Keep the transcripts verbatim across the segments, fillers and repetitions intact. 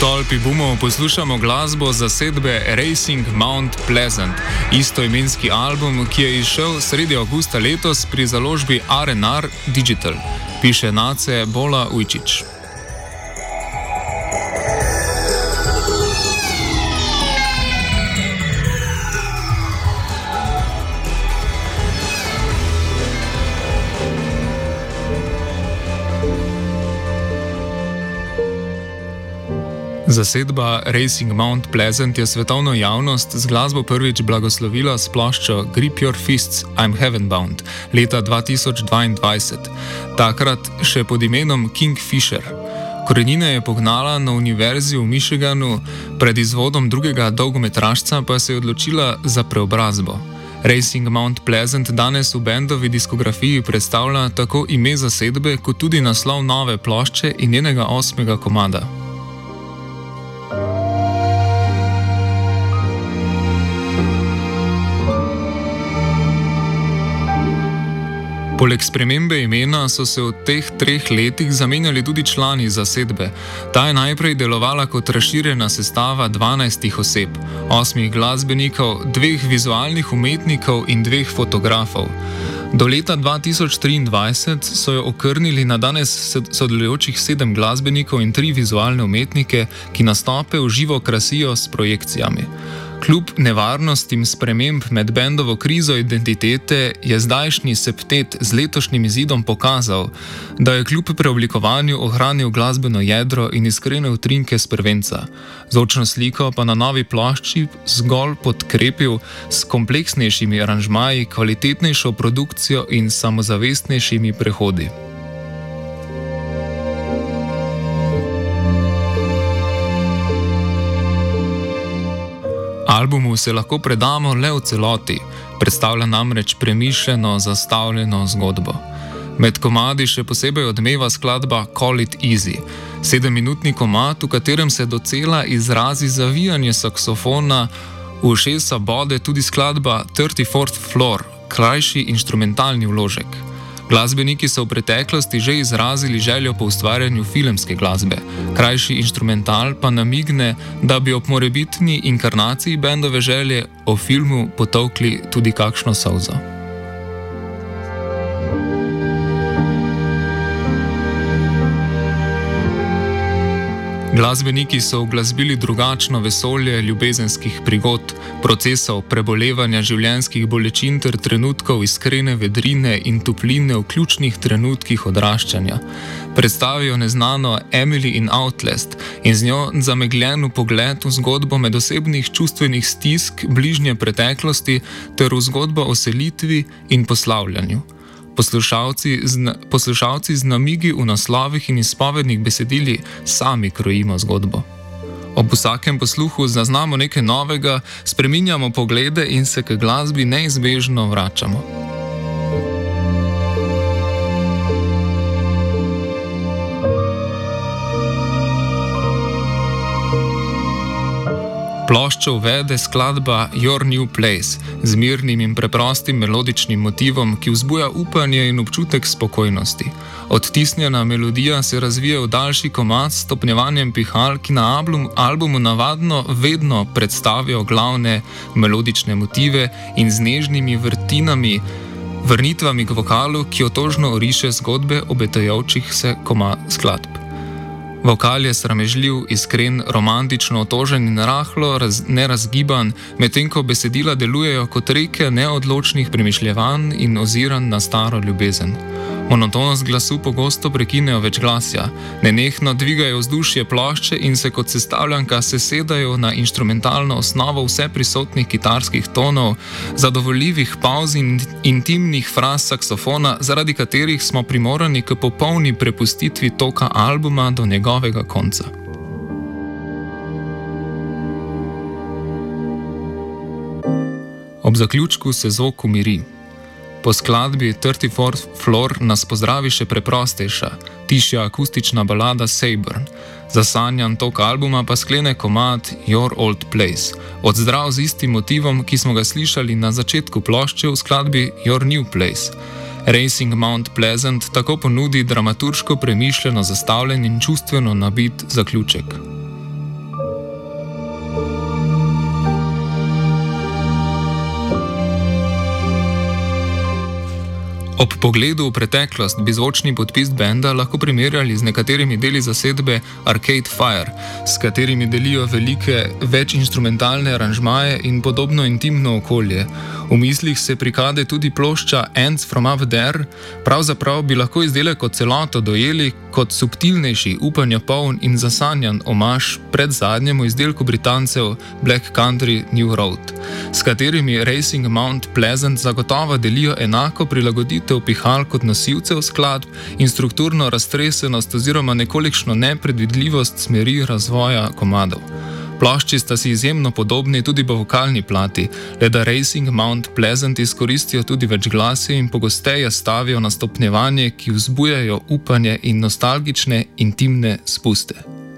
Tolpi bomo poslušamo glasbo zasedbe Racing Mount Pleasant, istoimenski album, ki je izšel sredi avgusta letos pri založbi R and R Digital, piše Nace Bola Ujčić. Zasedba Racing Mount Pleasant je svetovno javnost z glasbo prvič blagoslovila s ploščo Grip Your Fists, I'm Heavenbound leta dva tisoč dvaindvajset, takrat še pod imenom Kingfisher. Korenine je pognala na univerzi v Michiganu, pred izvodom drugega dolgometražca pa se je odločila za preobrazbo. Racing Mount Pleasant danes v bendovi diskografiji predstavlja tako ime zasedbe kot tudi naslov nove plošče in njenega osmega komada. Poleg spremembe imena so se v teh treh letih zamenjali tudi člani zasedbe. Ta je najprej delovala kot razširjena sestava dvanajstih oseb, osmih glasbenikov, dveh vizualnih umetnikov in dveh fotografov. Do leta dva tisoč triindvajset so jo okrnili na danes sodelujočih sedem glasbenikov in tri vizualne umetnike, ki nastope v živo krasijo s projekcijami. Kljub nevarnostim sprememb med bendovo krizo identitete je zdajšnji septet z letošnjim izidom pokazal, da je kljub preoblikovanju ohranil glasbeno jedro in iskrene utrinke s prvenca. Zvočno sliko pa na novi plošči zgolj podkrepil s kompleksnejšimi aranžmaji, kvalitetnejšo produkcijo in samozavestnejšimi prehodi. Albumu se lahko predamo le v celoti, predstavlja namreč premišljeno, zastavljeno zgodbo. Med komadi še posebej odmeva skladba Call It Easy, sedemminutni komad, v katerem se docela izrazi zavijanje saksofona, v ušesa bode tudi skladba thirty-fourth Floor, krajši inštrumentalni vložek. Glasbeniki so v preteklosti že izrazili željo po ustvarjanju filmske glasbe, krajši inštrumental pa namigne, da bi ob morebitni inkarnaciji bendove želje o filmu potolkli tudi kakšno solzo. Glasbeniki so uglasbili drugačno vesolje ljubezenskih prigod, procesov prebolevanja življenjskih bolečin ter trenutkov iskrene vedrine in topline v ključnih trenutkih odraščanja. Predstavijo neznano Emily in Outlast in z njo zamegljen pogled v zgodbo medosebnih čustvenih stisk bližnje preteklosti ter v zgodbo o selitvi in poslavljanju. Poslušalci z, poslušalci z namigi v naslovih in izpovednih besedili sami krojimo zgodbo. Ob vsakem posluhu zaznamo nekaj novega, spreminjamo poglede in se k glasbi neizbežno vračamo. Ploščo uvede skladba Your New Place z mirnim in preprostim melodičnim motivom, ki vzbuja upanje in občutek spokojnosti. Odtisnjena melodija se razvije v daljši komad s stopnjevanjem pihal, ki na album, albumu navadno vedno predstavijo glavne melodične motive in z nežnimi vrtinami, vrnitvami k vokalu, ki otožno oriše zgodbe obetajočih se komad skladb. Vokal je sramežljiv, iskren, romantično otožen in rahlo raz, nerazgiban, medtem ko besedila delujejo kot reke neodločnih premišljevanj in oziranj na staro ljubezen. Monotonost glasu pogosto prekinejo večglasja, nenehno dvigajo vzdušje plošče in se kot sestavljanka sesedajo na inštrumentalno osnovo vse prisotnih kitarskih tonov, zadovoljivih pavz in intimnih fraz saksofona, zaradi katerih smo primorani k popolni prepustitvi toka albuma do njegovega konca. Ob zaključku se zvok umiri. Po skladbi thirty-fourth Floor nas pozdravi še preprostejša, tišja akustična balada Sayburn. Zasanjan tok albuma pa sklene komad Your Old Place, odzdrav z istim motivom, ki smo ga slišali na začetku plošče v skladbi Your New Place. Racing Mount Pleasant tako ponudi dramaturško premišljeno zastavljen in čustveno nabit zaključek. Ob pogledu v preteklost bi zvočni podpis benda lahko primerjali z nekaterimi deli zasedbe Arcade Fire, s katerimi delijo velike večinstrumentalne aranžmaje in podobno intimno okolje. V mislih se prikade tudi plošča Ants from Up There, pravzaprav bi lahko izdelek kot celoto dojeli kot subtilnejši, upanja poln in zasanjan omaž pred zadnjemu izdelku Britancev Black Country New Road, s katerimi Racing Mount Pleasant zagotovo delijo enako prilagoditev pihal kot nosilcev skladb in strukturno raztresenost oziroma nekolikšno nepredvidljivost smeri razvoja komadov. Plošči sta si izjemno podobni tudi po vokalni plati, le da Racing Mount Pleasant izkoristijo tudi več glasje in pogosteje stavijo na stopnjevanje, ki vzbujajo upanje in nostalgične, intimne spuste.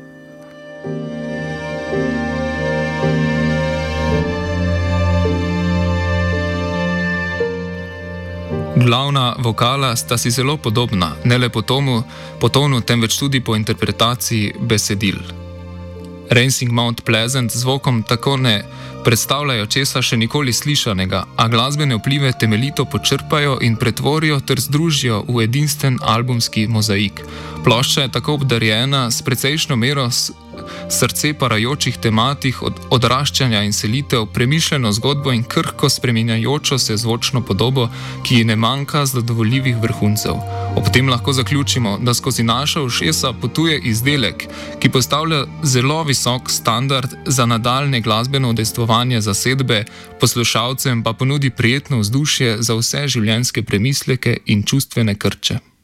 Glavna vokala sta si zelo podobna, ne le po tonu, po tonu, temveč tudi po interpretaciji besedil. Racing Mount Pleasant zvokom tako ne predstavljajo česa še nikoli slišanega, a glasbene vplive temeljito počrpajo in pretvorijo ter združijo v edinstven albumski mozaik. Plošča je tako obdarjena s precejšnjo mero srce parajočih tematik od odraščanja in selitev, premišljeno zgodbo in krhko spreminjajočo se zvočno podobo, ki ji ne manjka zadovoljivih vrhuncev. Ob tem lahko zaključimo, da skozi naša ušesa potuje izdelek, ki postavlja zelo visok standard za nadaljne glasbeno udejstvovanje zasedbe, poslušalcem pa ponudi prijetno vzdušje za vse življenjske premisleke in čustvene krče.